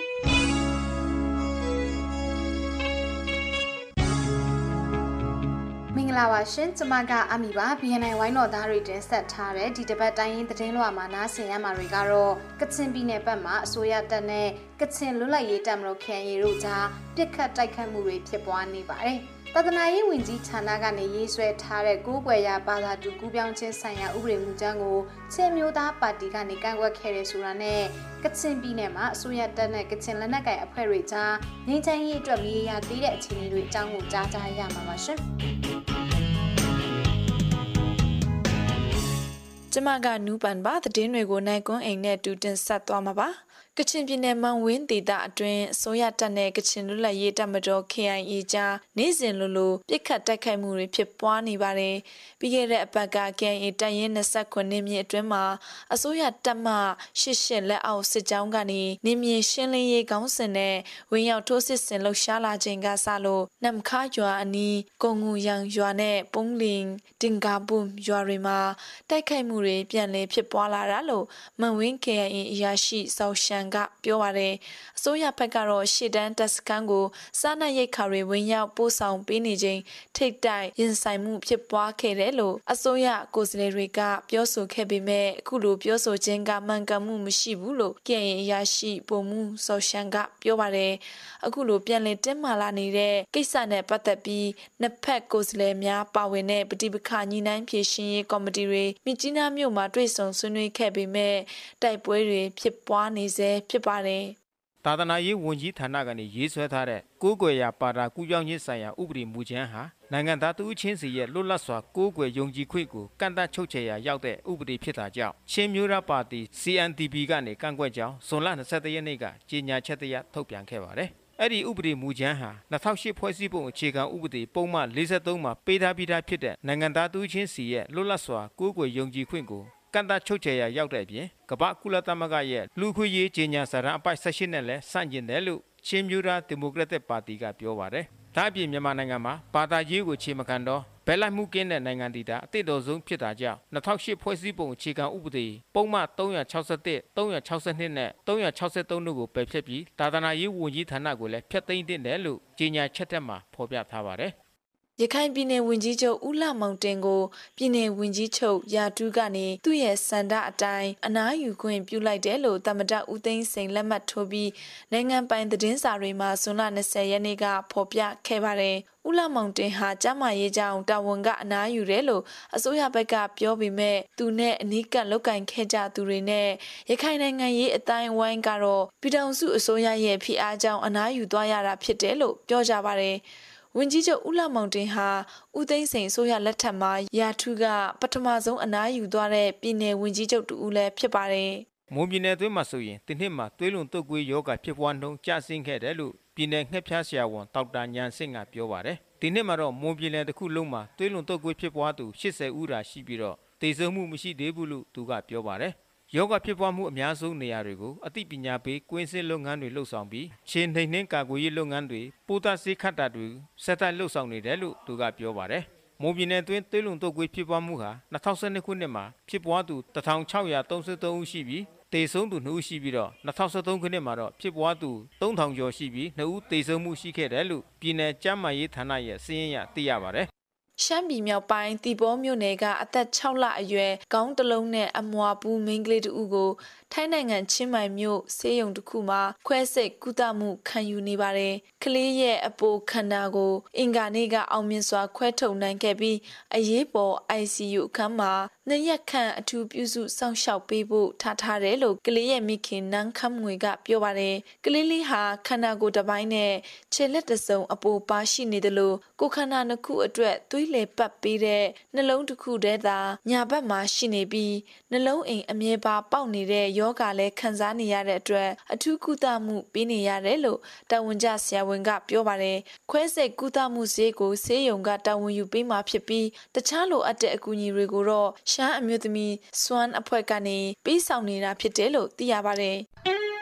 မင်္ဂလာပါရှင်ကျမကအမီပါ ဘီ အန် အိုင် ဝိုင်းတော်သားတွေတင်ဆက်ထားတဲ့ဒီတစ်ပတ်တိုင်းရင်းသတင်းလွှာမှာနားဆင်ရမှာတွေကတော့ကချင်ပြည်နယ်ဘက်မှာအစိုးရတပ်နဲ့ကချင်လွတ်လပ်ရေးတပ်မတော် K I A တို့ကြားပစ်ခတ်တိုက်ခတ်မှုတွေဖြစ်ပွားနေပါတယ်။သာသနာရေးဝန်ကြီးဌာနကနေရေးဆွဲထားတဲ့ကိုးကွယ်ရာဘာသာတူကူးပြောင်းခြင်းဆိုင်ရာဥပဒေမူကြမ်းကိုချင်းမျိုးသားပါတီကနေကန့်ကွက်ခဲ့တယ်ဆိုတာနဲ့ကချင်ပြည်နယ်မှာအစိုးရတပ်နဲ့ကချင်လက်နက်ကိုင်အဖွဲ့တွေကြားငြိမ်းချမ်းရေးအတွက်မြေရသေးတဲ့အခြေအနေတွေအကြောင်းကိုကြားကြရမှာပါရှင်။ကျမကနူးပန်ပါသတင်းတွေကိုနိုင်ကွန်းအိမ်နဲ့တူတင်ဆက်သွားမှာပါကချင်ပြည်နယ်မန်ဝင်းဒေသအတွင်းအစိုးရတပ်နဲ့ကချင်လူလက်ရေးတပ်မတော် K I A ကြားနေ့စဉ်လိုလိုပြစ်ခတ်တိုက်ခိုက်မှုတွေဖြစ်ပွားနေပါတယ်။ပြီးခဲ့တဲ့အပတ်က K I A တပ်ရင်း၂၉နှစ်မြစ်အတွင်းမှာအစိုးရတပ်မှရှစ်ရှစ်လက်အောက်စစ်ကြောင်းကနေနေမြေရှင်းလင်းရေးကောင်းစင်နဲ့ဝင်းရောက်ထိုးစစ်ဆင်လှုပ်ရှားလာခြင်းကစလို့နမ်ခါရွာအနီးကုံငူရံရွာနဲ့ပုံးလင်တင်ကာဘုံရွာတွေမှာတိုက်ခိုက်မှုတွေပြန်လည်ဖြစ်ပွားလာတာလို့မန်ဝင်း K I A အရာရှိစောက်ရှန်ကပြောပါတယ်အစိုးရဘက်ကတော့ရှစ်တန်းတပ်စခန်းကိုစားနပ်ရိက္ခာတွေဝင်ရောက်ပို့ဆောင်ပေးနေခြင်းထိတ်တိုက်ရင်ဆိုင်မှုဖြစ်ပွားခဲ့တယ်လို့အစိုးရကိုယ်စားလှယ်တွေကပြောဆိုခဲ့ပေမဲ့အခုလိုပြောဆိုခြင်းကမှန်ကန်မှုမရှိဘူးလို့ K I A အရာရှိပုံမှုစောရှန်ကပြောပါတယ်အခုလိုပြန်လည်တင်းမာလာနေတဲ့ကိစ္စနဲ့ပတ်သက်ပြီးနှစ်ဖက်ကိုယ်စားလှယ်များပါဝင်တဲ့ပဋိပက္ခညှိနှိုင်းဖြေရှင်းရေးကော်မတီတွေမြစ်ကြီးနားမြို့မှာတွေ့ဆုံဆွေးနွေးခဲ့ပေမဲ့တိုက်ပွဲတွေဖြစ်ပွားနေစေဖြစ်ပါတယ်သာသနာရေးဝန်ကြီးဌာနကနေရေးဆွဲထားတဲ့ကိုးကွယ်ရာပါတာကူးပြောင်းခြင်းဆိုင်ရာဥပဒေမူကြမ်းဟာနိုင်ငံသားသူအချင်းစီရဲ့လွတ်လပ်စွာကိုးကွယ်ယုံကြည်ခွင့်ကိုကန့်သတ်ချုပ်ချယ်ရာရောက်တဲ့ဥပဒေဖြစ်တာကြောင့်ချင်းမျိုးသားပါတီ C N D P ကနေကန့်ကွက်ကြောင်းဇွန်လ၂၁ရက်နေ့ကကြေညာချက်တရထုတ်ပြန်ခဲ့ပါတယ်။အဲ့ဒီဥပဒေမူကြမ်းဟာ၂၀၀၈ဖွဲ့စည်းပုံအခြေခံဥပဒေပုံမှန်၄၃မှာပေးထားပြီးသားဖြစ်တဲ့နိုင်ငံသားသူအချင်းစီရဲ့လွတ်လပ်စွာကိုးကွယ်ယုံကြည်ခွင့်ကိုကန့်သတ်ချုပ်ချယ်ရာရောက်တဲ့အပြင်ကမ္ဘာကုလသမဂ္ဂရဲ့လူခွင့်ရေးကြေညာစာတမ်းအပိုက်၁၈နဲ့လည်းဆန့်ကျင်တယ်လို့ချင်းမျိုးသားဒီမိုကရက်တစ်ပါတီကပြောပါတယ်။ဒါ့အပြင်မြန်မာနိုင်ငံမှာဘာသာရေးကိုခြေမခံတော့ဘယ်လိုက်မှုကင်းတဲ့နိုင်ငံတည်တာအသစ်တော်ဆုံးဖြစ်တာကြောင့်၂၀၀၈ဖွဲ့စည်းပုံအခြေခံဥပဒေပုံမှန်၃၆၁ ၃၆၂နဲ့၃၆၃တို့ကိုပယ်ဖျက်ပြီးသာသနာရေးဝန်ကြီးဌာနကိုလည်းဖျက်သိမ်းတင်တယ်လို့ကြေညာချက်ထဲမှာဖော်ပြထားပါတယ်။ရခိုင်ပြည်နယ်ဝန်ကြီးချုပ်ဦးလှမောင်တင်ကိုပြည်နယ်ဝန်ကြီးချုပ်ရာတူးကနေသူ့ရဲ့စန္ဒအတိုင်းအနားယူခွင့်ပြုလိုက်တယ်လို့သမ္မတဦးသိန်းစိန်လက်မှတ်ထိုးပြီးနိုင်ငံပိုင်သတင်းစာတွေမှာဇွန်လ၂၀ရက်နေ့ကဖော်ပြခဲ့ပါတယ်။ဦးလှမောင်တင်ဟာကျမရေးကြောင်တာဝန်ကအနားယူတယ်လို့အစိုးရဘက်ကပြောပေမဲ့သူနဲ့အနီးကပ်လုပ်ကင်ခဲ့ကြသူတွေနဲ့ရခိုင်နိုင်ငံရေးအတိုင်းဝိုင်းကတော့ပြည်ထောင်စုအစိုးရရဲ့ဖိအားကြောင့်အနားယူသွားရတာဖြစ်တယ်လို့ပြောကြပါတယ်။ဝန်ကြီးချုပ်ဦးလှမောင်တင်ဟာဦးသိန်းစိန်ဆိုရလက်ထက်မှာရာထူးကပထမဆုံးအနားယူသွားတဲ့ပြည်နယ်ဝန်ကြီးချုပ်တူဦးလည်းဖြစ်ပါတယ်။မွန်ပြည်နယ်အတွင်းမှာဆိုရင်ဒီနှစ်မှာသွေးလွန်တုပ်ကွေးရောဂါဖြစ်ပွားနှုန်းကျဆင်းခဲ့တယ်လို့ပြည်နယ်ငှက်ဖျားဆရာဝန်ဒေါက်တာညန်ဆင့်ကပြောပါတယ်။ဒီနှစ်မှာတော့မွန်ပြည်နယ်တစ်ခုလုံးမှာသွေးလွန်တုပ်ကွေးဖြစ်ပွားသူ၈၀ဦးသာရှိပြီးတော့သေဆုံးမှုမရှိသေးဘူးလို့သူကပြောပါတယ်။ယောဂဖြစ်ပွားမှုအများဆုံးနေရာတွေကိုအသိပညာပေးကွင်းစင်းလုပ်ငန်းတွေလှုပ်ဆောင်ပြီးခြေနှိမ်နှင်းကာကွယ်ရေးလုပ်ငန်းတွေပိုးသတ်ဆေးခတ်တာတွေစက်တိုက်လှုပ်ဆောင်နေတယ်လို့သူကပြောပါတယ်။မွန်ပြည်နယ်အတွင်းသွေးလွန်တုပ်ကွေးဖြစ်ပွားမှုဟာ၂၀၁၂ခုနှစ်မှာဖြစ်ပွားသူ၁၆၃၃ဦးရှိပြီးသေဆုံးသူနှစ်ဦးရှိပြီးတော့၂၀၁၃ခုနှစ်မှာတော့ဖြစ်ပွားသူ၃ထောင်ကျော်ရှိပြီးနှစ်ဦးသေဆုံးမှုရှိခဲ့တယ်လို့ပြည်နယ်ကျန်းမာရေးဌာနရဲ့စာရင်းအရသိရပါတယ်။ရှမ်းပြည်မြောက်ပိုင်းတီဘောမြို့နယ်ကအသက်၆လအရွယ်ကောင်းတလုံးနဲ့အမွာပူးမိန်းကလေးတူကိုထိုင်းနိုင်ငံချင်းမိုင်မြို့ဆေးရုံတစ်ခုမှာခွဲစိတ်ကုသမှုခံယူနေပါတယ်။ကလေးရဲ့အပိုခန္ဓာကိုအင်္ဂါနေ့ကအောင်မြင်စွာခွဲထုတ်နိုင်ခဲ့ပြီးအရေးပေါ် I C U အခန်းမှာနှစ်ရက်ခန့်အထူးပြုစုစောင့်ရှောက်ပေးဖို့ထားထားတယ်လို့ကလေးရဲ့မိခင်နန်းခမ်းငွေကပြောပါတယ်။ကလေးလေးဟာခန္ဓာကိုယ်တစ်ပိုင်းနဲ့ခြေလက်တစ်စုံအပိုပါရှိနေတယ်လို့ကိုခန္ဓာနှစ်ခုအတွက်သွေးလေပတ်ပေးတဲ့နှလုံးတစ်ခုတည်းသာညာဘက်မှာရှိနေပြီးနှလုံးအိမ်အမြဲပါပေါက်နေတဲ့ယောဂလည်းခံစားနေရတဲ့အတွက်အထူးကုသမှုပေးနေရတယ်လို့တာဝန်ကျဆရာဝန်ကပြောပါတယ်။ခွဲစိတ်ကုသမှုဈေးကိုဆေးရုံကတာဝန်ယူပေးမှာဖြစ်ပြီးတခြားလိုအပ်တဲ့အကူအညီတွေကိုတော့ရှမ်းအမျိုးသမီးစွမ်းအဖွဲ့ကနေပေးဆောင်နေတာဖြစ်တယ်လို့သိရပါတယ်။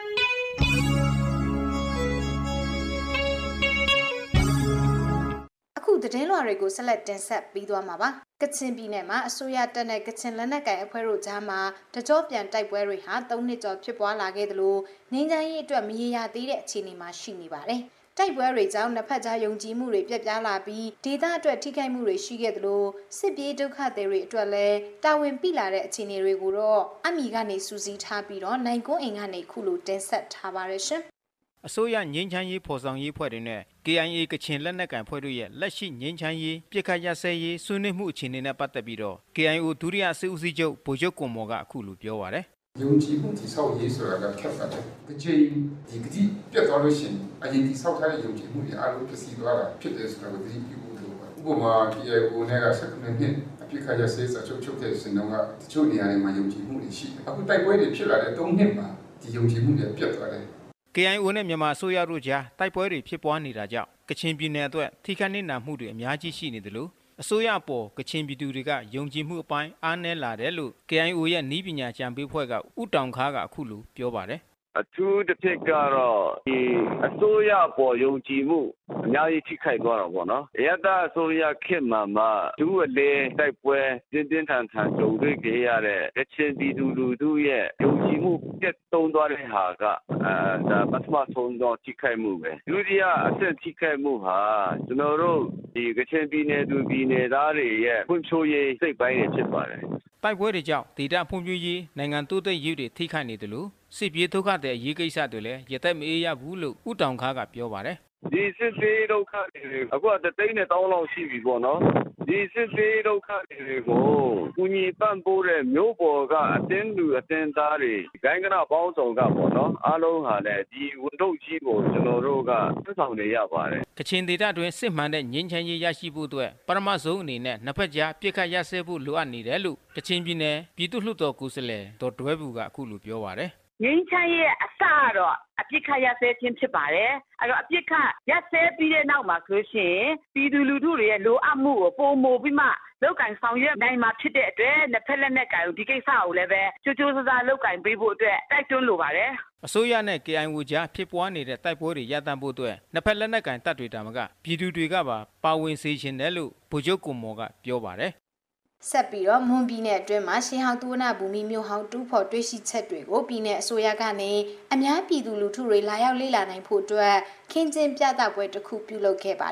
အခုသတင်းလွှာတွေကိုဆက်လက်တင်ဆက်ပြီးသွားမှာပါကချင်ပြည်နယ်မှာအစိုးရတပ်နဲ့ကချင်လက်နက်ကိုင်အဖွဲ့တို့ကြားမှာတကြောပြန်တိုက်ပွဲတွေဟာသုံးနှစ်ကျော်ဖြစ်ပွားလာခဲ့သလိုငြိမ်းချမ်းရေးအတွက်မရေရာသေးတဲ့အခြေအနေမှာရှိနေပါတယ်တိုက်ပွဲတွေကြောင့်နှစ်ဖက်ကြားယုံကြည်မှုတွေပြတ်ပြားလာပြီးဒေသအတွက်ထိခိုက်မှုတွေရှိခဲ့သလိုစစ်ပြေးဒုက္ခသည်တွေအတွက်လည်းတာဝန်ပိလာတဲ့အခြေအနေတွေကိုတော့အမီကနေစူးစီးထားပြီးတော့နိုင်ကွန်းအိမ်ကနေခုလိုတင်ဆက်ထားပါရရှင်အစိုးရငြိမ်းချမ်းရေးဖော်ဆောင်ရေးဖွဲ့တွေနဲ့ K I A ကချင်လက်နက်ကိုင်ဖွဲ့တို့ရဲ့လက်ရှိငြိမ်းချမ်းရေးပြစ်ခတ်ရစဲရေးဆွေးနွေးမှုအခြေအနေနဲ့ပတ်သက်ပြီးတော့ K I O ဒုတိယစစ်ဦးစီးချုပ်ဗိုလ်ချုပ်ကွန်မော်ကအခုလိုပြောပါတယ်ယုံကြည်မှုတည်ဆောက်ရေးဆိုတာကခက်ပါတယ်။ဒီချိန်ဒီကတိပြတ်သွားလို့ရှိရင်အရင်တည်ဆောက်ထားတဲ့ယုံကြည်မှုတွေအားလုံးပျက်စီးသွားတာဖြစ်တယ်ဆိုတာကိုသိပြီးဖို့လိုပါတယ်။ဥပမာ K I O နဲ့ကဆက်ကနေနှစ်အပြစ်ခတ်ရစဲစာချုပ်ချုပ်တဲ့စင်တော့ကတချို့နေရာတွေမှာယုံကြည်မှုတွေရှိတယ်။အခုတိုက်ပွဲတွေဖြစ်လာတဲ့သုံးနှစ်မှာဒီယုံကြည်မှုတွေပြတ်သွားတယ်။ K I O နဲ့မြန်မာအစိုးရတို့ကြားတိုက်ပွဲတွေဖြစ်ပွားနေတာကြောင့်ကချင်ပြည်နယ်အတွက်ထိခိုက်နေတာမှုတွေအများကြီးရှိနေတယ်လို့အစိုးရအပေါ်ကချင်ပြည်သူတွေကယုံကြည်မှုအပိုင်းအားနည်းလာတယ်လို့ K I O ရဲ့နည်းပညာကြံပေးဖွဲ့ကဦးတောင်ခါကအခုလိုပြောပါတယ်အထူးတစ်ဖြစ်ကတော့ဒီအစိုးရပေါ်ယုံကြည်မှုအများကြီးထိခိုက်သွားတော့ဗောနော်။ရတအစိုးရခေတ်မှာမှသူ့အလေတိုက်ပွဲပြင်းပြင်းထန်ထန်ကြုံတွေ့ကြရတဲ့ကချင်ပြည်သူလူထုရဲ့ယုံကြည်မှုပြတ်သုံးသွားတဲ့ဟာကအဲဒါပထမဆုံးတော့ထိခိုက်မှုပဲ။ဒုတိယအဆင့်ထိခိုက်မှုဟာကျွန်တော်တို့ဒီကချင်ပြည်နယ်သူပြည်နယ်သားတွေရဲ့ဖွံ့ဖြိုးရေးစိတ်ပိုင်းတွေဖြစ်ပါတယ်။တိုက်ပွဲတွေကြောင့်ဒေသဖွံ့ဖြိုးရေးနိုင်ငံတိုးတက်ရေးတွေထိခိုက်နေတယ်လို့စစ်ပြေးဒုက္ခတဲ့အရေးကိစ္စတွေလည်းရသက်မအေးရဘူးလို့ဦးတောင်ခါကပြောပါတယ်ဒီစစ်ပြေးဒုက္ခတွေအခုကတသိန်းနဲ့တောင်းလောက်ရှိပြီပေါ့နော်ဒီစစ်ပြေးဒုက္ခတွေကိုကုညီပံ့ပိုးတဲ့မျိုးပေါ်ကအတင်းလူအတင်းသားတွေဂိုင်းကနာပေါင်းဆောင်ကပေါ့နော်အားလုံးဟာလည်းဒီဝန်ထုတ်ကြီးကိုကျွန်တော်တို့ကသက်ဆောင်နေရပါတယ်ကချင်ဒေသတွင်းစစ်မှန်တဲ့ငြိမ်းချမ်းရေးရရှိဖို့အတွက်ပထမဆုံးအနေနဲ့နှစ်ဖက်ကြားပြစ်ခတ်ရစဲဖို့လိုအပ်နေတယ်လို့ကချင်ပြည်နယ်ပြည်သူ့လွှတ်တော်ကိုယ်စားလှယ်ဒေါ်တွဲဘူးကအခုလိုပြောပါတယ်ငင်းချမ်းရဲ့အစကတော့အပြစ်ခတ်ရစဲခြင်းဖြစ်ပါတယ်အဲ့တော့အပြစ်ခတ်ရစဲပြီးတဲ့နောက်မှာဆိုရှင်ပြည်သူလူထုတွေရဲ့လိုအပ်မှုကိုပုံမိုပြီးမှလောက်ကင်ဆောင်ရွက်နိုင်မှာဖြစ်တဲ့အတွက်နှစ်ဖက်လက်နက်ကင်ဒီကိစ္စကိုလည်းပဲချိုးချိုးဆဆလောက်ကင်ပေးဖို့အတွက်တိုက်တွန်းလိုပါတယ်အစိုးရနဲ့ K I O ကြားဖြစ်ပွားနေတဲ့တိုက်ပွဲတွေရပ်တန့်ဖို့အတွက်နှစ်ဖက်လက်နက်ကင်တပ်တွေတာမကပြည်သူတွေကပါပါဝင်စေချင်တယ်လို့ဗိုလ်ချုပ်ကွန်မော်ကပြောပါတယ်ဆက်ပြီးတော့မွန်ပြည်နယ်အတွင်းမှာရှင်းဟောင်းသူဝနာဘူမိမျိုးဟောင်းတူးဖော်တွေ့ရှိချက်တွေကိုပြည်နယ်အစိုးရကနေအများပြည်သူလူထုတွေလာရောက်လေ့လာနိုင်ဖို့အတွက်ခင်းကျင်းပြသပွဲတစ်ခုပြုလုပ်ခဲ့ပါတယ်။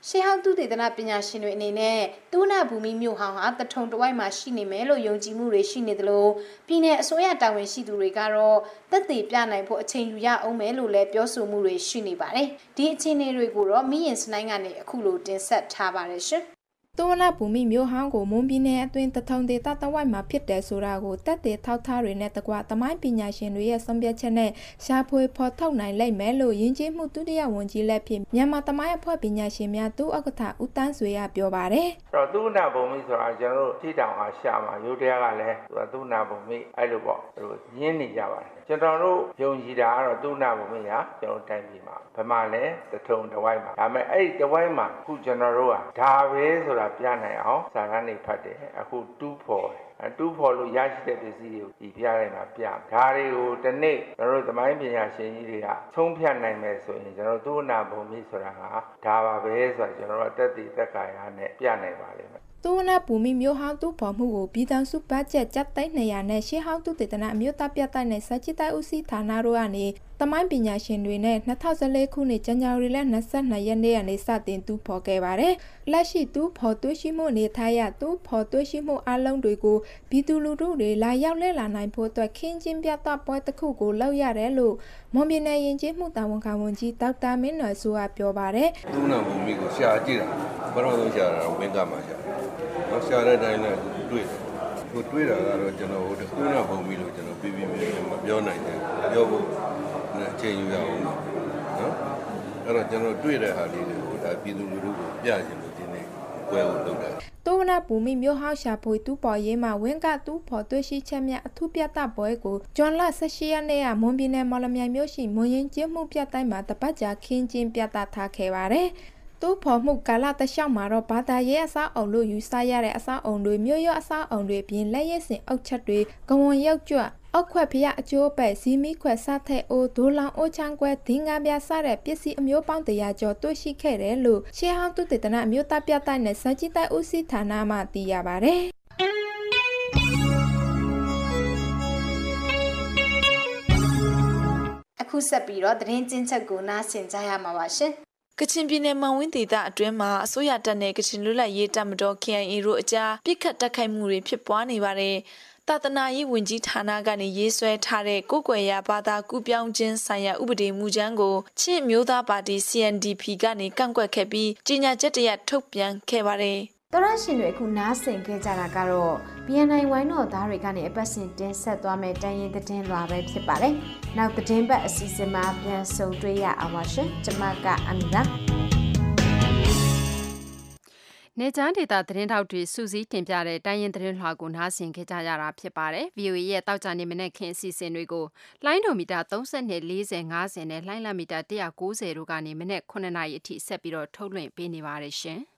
ရှေးဟောင်းသုတေသနပညာရှင်တွေအနေနဲ့တူနာဘူမီမြို့ဟောင်းဟာတထုံတဝိုက်မှာရှိနေမယ်လို့ယုံကြည်မှုတွေရှိနေသလိုပြည်내အစိုးရတာဝန်ရှိသူတွေကတော့သက်သေပြနိုင်ဖို့အချိန်ယူရအောင်မယ်လို့လည်းပြောဆိုမှုတွေရှိနေပါတယ်။ဒီအခြေအနေတွေကိုတော့မိရင်စနိုင်းကနေအခုလိုတင်ဆက်ထားပါတယ်ရှင်။တိုးနာဘူမီမျိုးဟောင်းကိုမွန်ပြည်နယ်အတွင်းတထုံဒေသတဝိုက်မှာဖြစ်တယ်ဆိုတာကိုတက်တဲ့ထောက်ထားတွေနဲ့တကွသမိုင်းပညာရှင်တွေရဲ့ဆုံးဖြတ်ချက်နဲ့ရှာဖွေဖော်ထုတ်နိုင်လိမ့်မယ်လို့ယဉ်ကျေးမှုဒုတိယဝန်ကြီးလက်ဖြစ်မြန်မာသမိုင်းအဖွဲ့ပညာရှင်များသူ့ဥက္ကဋ္ဌဦးတန်းဆွေကပြောပါတယ်။အဲ့တော့သုနာဘူမီဆိုတာကျွန်တော်တို့ထိတောင်အားရှာမှာရုပ်တရားကလည်းသူကသုနာဘူမီအဲ့လိုပေါ့သူတို့ရင်းနေကြပါတယ်။ကျွန်တော်တို့ယုံကြည်တာကတော့သုနာဘူမီဟာကျွန်တော်တိုင်းပြည်မှာဘယ်မှာလဲတထုံတဝိုက်မှာဒါပေမဲ့အဲ့ဒီတဝိုက်မှာအခုကျွန်တော်တို့ကဒါပဲဆိုတာပြနိုင်အောင်စာတမ်းတွေဖတ်တယ်အခုတူးဖော်အတူဖော်လို့ရရှိတဲ့ပစ္စည်းတွေကိုဒီပြလိုက်မှာပြဒါတွေကိုဒီနေ့ကျွန်တော်တို့သမိုင်းပညာရှင်ကြီးတွေကသုံးဖြတ်နိုင်မယ်ဆိုရင်ကျွန်တော်တို့သုနာဘုံမိဆိုတာကဒါပါပဲဆိုတော့ကျွန်တော်တို့အသက်တည်သက်ကာယနဲ့ပြနိုင်ပါလိမ့်မယ်တူနာဘူမီမျိုးဟောင်းတူဖော်မှုကိုပြည်ထောင်စုဘတ်ဂျက်ကျပ်သိန်းနှစ်ရာနဲ့ရှေးဟောင်းတူတေသနာအမျိုးသားပြတိုက်နဲ့စာကြည့်တိုက်ဦးစီးဌာနတို့ကနေသမိုင်းပညာရှင်တွေနဲ့၂၀၁၄ခုနှစ်ဇန်နဝါရီလ၂၂ရက်နေ့ကနေစတင်တူဖော်ခဲ့ပါတယ်။လက်ရှိတူဖော်တွေ့ရှိမှုအနေထားရတူဖော်တွေ့ရှိမှုအလုံးတွေကိုပြည်သူလူထုတွေလာရောက်လဲလာနိုင်ဖို့အတွက်ခင်းကျင်းပြသပွဲတစ်ခုကိုလုပ်ရတယ်လို့မွန်ပြည်နယ်ယဉ်ကျေးမှုတာဝန်ခံဝန်ကြီးဒေါက်တာမင်းနော်ဆိုကပြောပါတယ်။တူနာဘူမီကိုရှာကြည့်တာဘာလို့လဲရှာတာဝင်းကမှာရှာ။တော့ရှာတဲ့တိုင်းလည်းတွေ့တယ်။ကိုတွေ့တာကတော့ကျွန်တော်တို့တူနာဘူမီလို့ကျွန်တော်ပြပြမြဲမပြောနိုင်တယ်။ပြောဖို့အချိန်ယူရအောင်နော်အဲ့တော့ကျွန်တော်တွေ့တဲ့ဟာလေးတွေကိုဒါပြည်သူလူထုကိုပြချင်လို့ဒီနေ့ပွဲကိုလုပ်တာတိုးနာဘူမီမျိုးဟောင်းရှာဖွေတူပေါ်ရေးမှာဝင်းကတူဖော်တွေ့ရှိချက်များအထူးပြသပွဲကိုဇွန်လ၁၈ရက်နေ့ကမွန်ပြည်နယ်မော်လမြိုင်မြို့ရှိမွန်ရင်ကျင်းမှုပြတိုင်းမှာတပတ်ကြာခင်းကျင်းပြသထားခဲ့ပါတယ်တူဖော်မှုကာလတလျှောက်မှာတော့ဘာသာရေးအစားအုံလို့ယူဆရတဲ့အစားအုံတွေမျိုးရောအစားအုံတွေပြင်လက်ရည်စင်အုပ်ချက်တွေကဝန်ရုပ်ကြွအောက်ခွက်ဖျက်အကျိုးပဲစီမီခွက်စားတဲ့အိုဒိုလောင်အိုချန်ကွဲဒင်းငါပြစတဲ့ပစ္စည်းအမျိုးပေါင်းတရာကျော်တွေ့ရှိခဲ့တယ်လို့ရှေးဟောင်းသုတေသနအမျိုးသားပြတိုက်နဲ့စာကြည့်တိုက်ဦးစီးဌာနမှသိရပါတယ်။အခုဆက်ပြီးတော့သတင်းကျဉ်းချက်ကိုနားဆင်ကြရမှာပါရှင်။ကချင်ပြည်နယ်မန်ဝင်းဒေသအတွင်းမှာအစိုးရတပ်နဲ့ကချင်လူလက်ရေးတပ်မတော် K I A တို့အကြားပြစ်ခတ်တိုက်ခိုက်မှုတွေဖြစ်ပွားနေပါတယ်။သာသနာရေးဝန်ကြီးဌာနကနေရေးဆွဲထားတဲ့ကိုယ်ကွယ်ရာဘာသာကူးပြောင်းခြင်းဆိုင်ရာဥပဒေမူကြမ်းကိုချင်းမျိုးသားပါတီ C N D P ကနေကန့်ကွက်ခဲ့ပြီးကြေညာချက်တရထုတ်ပြန်ခဲ့ပါတယ်။သောရရှင်တွေအခုနားဆင်ခဲ့ကြတာကတော့ B N I ဝိုင်းတော်သားတွေကနေအပတ်စဉ်တင်ဆက်သွားမယ့်တန်ရင်သတင်းလွှာပဲဖြစ်ပါတယ်။နောက်သတင်းပတ်အစီအစဉ်မှာပြန်ဆုံတွေ့ရအောင်ပါရှင်။ကျွန်မကအမီပါနေချမ်းဒေတာသတင်းထောက်တွေစူးစီးတင်ပြတဲ့တိုင်းရင်သတင်းလွှာကိုနားဆင်ခဲ့ကြရတာဖြစ်ပါတယ်။ V O A ရဲ့တောက်ကြနေမနေ့ခင်အစီအစဉ်တွေကိုလိုင်းဒိုမီတာသုံး၂ ၄၀ ၅၀နဲ့လိုင်းလမီတာ၁၉၀တို့ကနေမနေ့ခုနှစ်နာရီအထိဆက်ပြီးတော့ထုတ်လွှင့်ပေးနေပါတယ်ရှင်။